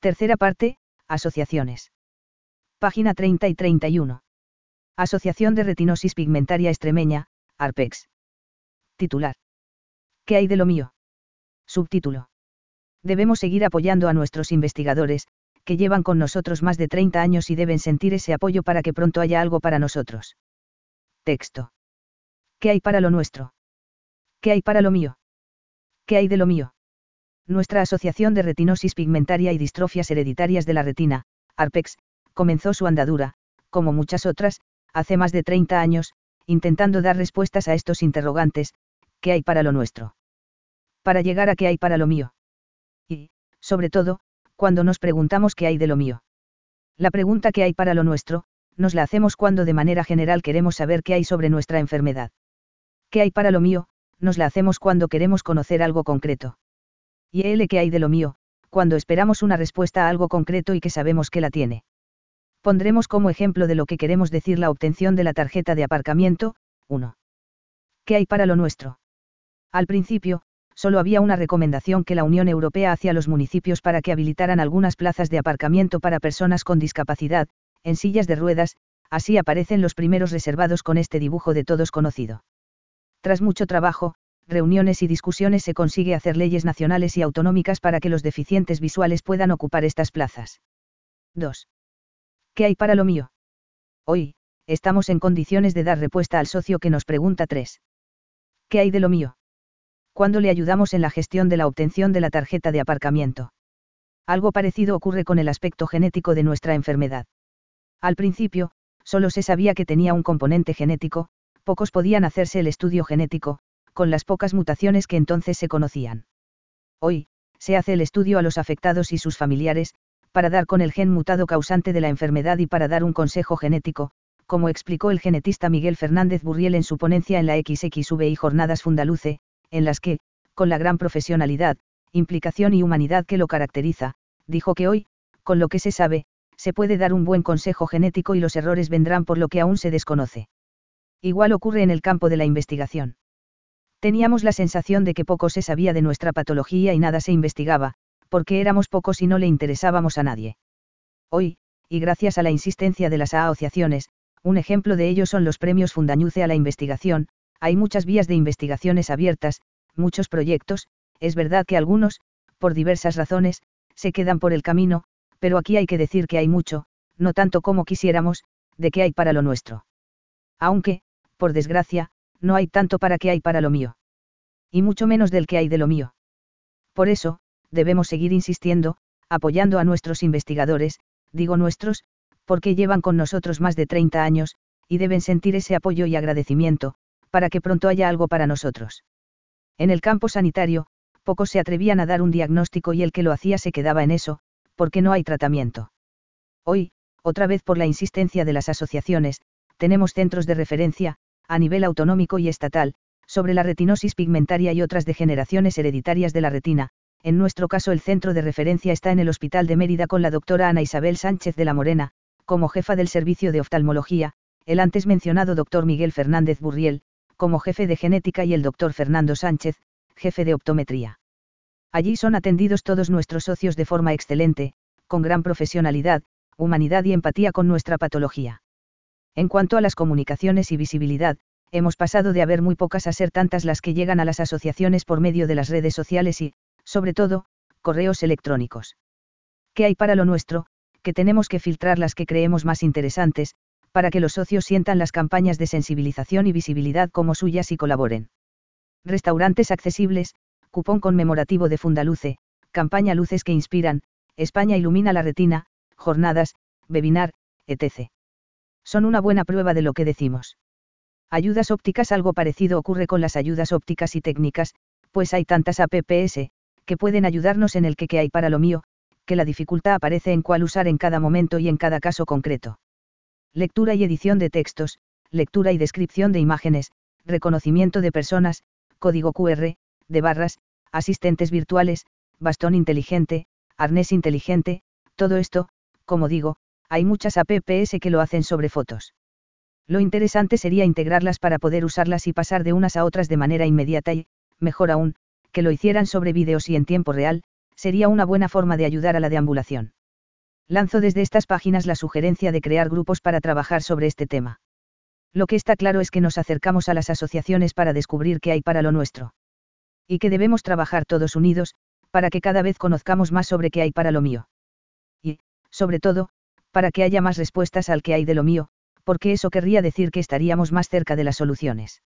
Tercera parte, asociaciones. Página 30 y 31. Asociación de Retinosis Pigmentaria Extremeña, ARPEX. Titular. ¿Qué hay de lo mío? Subtítulo. Debemos seguir apoyando a nuestros investigadores, que llevan con nosotros más de 30 años y deben sentir ese apoyo para que pronto haya algo para nosotros. Texto. ¿Qué hay para lo nuestro? ¿Qué hay para lo mío? ¿Qué hay de lo mío? Nuestra Asociación de Retinosis Pigmentaria y Distrofias Hereditarias de la Retina, ARPEX, comenzó su andadura, como muchas otras, hace más de 30 años, intentando dar respuestas a estos interrogantes: ¿qué hay para lo nuestro? Para llegar a qué hay para lo mío. Y, sobre todo, cuando nos preguntamos qué hay de lo mío. La pregunta ¿qué hay para lo nuestro?, nos la hacemos cuando de manera general queremos saber qué hay sobre nuestra enfermedad. ¿Qué hay para lo mío?, nos la hacemos cuando queremos conocer algo concreto. Y ¿qué hay de lo mío?, cuando esperamos una respuesta a algo concreto y que sabemos que la tiene. Pondremos como ejemplo de lo que queremos decir la obtención de la tarjeta de aparcamiento. 1. ¿Qué hay para lo nuestro? Al principio, solo había una recomendación que la Unión Europea hacía a los municipios para que habilitaran algunas plazas de aparcamiento para personas con discapacidad, en sillas de ruedas. Así aparecen los primeros reservados con este dibujo de todos conocido. Tras mucho trabajo, reuniones y discusiones se consigue hacer leyes nacionales y autonómicas para que los deficientes visuales puedan ocupar estas plazas. 2. ¿Qué hay para lo mío? Hoy, estamos en condiciones de dar respuesta al socio que nos pregunta. 3. ¿Qué hay de lo mío? Cuando le ayudamos en la gestión de la obtención de la tarjeta de aparcamiento. Algo parecido ocurre con el aspecto genético de nuestra enfermedad. Al principio, solo se sabía que tenía un componente genético, pocos podían hacerse el estudio genético, con las pocas mutaciones que entonces se conocían. Hoy, se hace el estudio a los afectados y sus familiares, para dar con el gen mutado causante de la enfermedad y para dar un consejo genético, como explicó el genetista Miguel Fernández Burriel en su ponencia en la XXVI Jornadas Fundaluce, en las que, con la gran profesionalidad, implicación y humanidad que lo caracteriza, dijo que hoy, con lo que se sabe, se puede dar un buen consejo genético y los errores vendrán por lo que aún se desconoce. Igual ocurre en el campo de la investigación. Teníamos la sensación de que poco se sabía de nuestra patología y nada se investigaba, porque éramos pocos y no le interesábamos a nadie. Hoy, y gracias a la insistencia de las asociaciones, un ejemplo de ello son los premios Fundañuce a la investigación. Hay muchas vías de investigaciones abiertas, muchos proyectos, es verdad que algunos, por diversas razones, se quedan por el camino, pero aquí hay que decir que hay mucho, no tanto como quisiéramos, de qué hay para lo nuestro. Aunque, por desgracia, no hay tanto para qué hay para lo mío. Y mucho menos del que hay de lo mío. Por eso, debemos seguir insistiendo, apoyando a nuestros investigadores, digo nuestros, porque llevan con nosotros más de 30 años, y deben sentir ese apoyo y agradecimiento, para que pronto haya algo para nosotros. En el campo sanitario, pocos se atrevían a dar un diagnóstico y el que lo hacía se quedaba en eso, porque no hay tratamiento. Hoy, otra vez por la insistencia de las asociaciones, tenemos centros de referencia, a nivel autonómico y estatal, sobre la retinosis pigmentaria y otras degeneraciones hereditarias de la retina. En nuestro caso el centro de referencia está en el Hospital de Mérida con la doctora Ana Isabel Sánchez de la Morena, como jefa del servicio de oftalmología, el antes mencionado doctor Miguel Fernández Burriel, como jefe de genética y el doctor Fernando Sánchez, jefe de optometría. Allí son atendidos todos nuestros socios de forma excelente, con gran profesionalidad, humanidad y empatía con nuestra patología. En cuanto a las comunicaciones y visibilidad, hemos pasado de haber muy pocas a ser tantas las que llegan a las asociaciones por medio de las redes sociales y, sobre todo, correos electrónicos. ¿Qué hay para lo nuestro? Que tenemos que filtrar las que creemos más interesantes, para que los socios sientan las campañas de sensibilización y visibilidad como suyas y colaboren. Restaurantes accesibles, cupón conmemorativo de Fundaluce, campaña Luces que inspiran, España ilumina la retina, jornadas, webinar, etc. Son una buena prueba de lo que decimos. Ayudas ópticas. Algo parecido ocurre con las ayudas ópticas y técnicas, pues hay tantas apps, que pueden ayudarnos en el que hay para lo mío, que la dificultad aparece en cuál usar en cada momento y en cada caso concreto. Lectura y edición de textos, lectura y descripción de imágenes, reconocimiento de personas, código QR, de barras, asistentes virtuales, bastón inteligente, arnés inteligente, todo esto, como digo, hay muchas apps que lo hacen sobre fotos. Lo interesante sería integrarlas para poder usarlas y pasar de unas a otras de manera inmediata y, mejor aún, que lo hicieran sobre vídeos y en tiempo real, Sería una buena forma de ayudar a la deambulación. Lanzo desde estas páginas la sugerencia de crear grupos para trabajar sobre este tema. Lo que está claro es que nos acercamos a las asociaciones para descubrir qué hay para lo nuestro. Y que debemos trabajar todos unidos, para que cada vez conozcamos más sobre qué hay para lo mío. Y, sobre todo, para que haya más respuestas al que hay de lo mío, porque eso querría decir que estaríamos más cerca de las soluciones.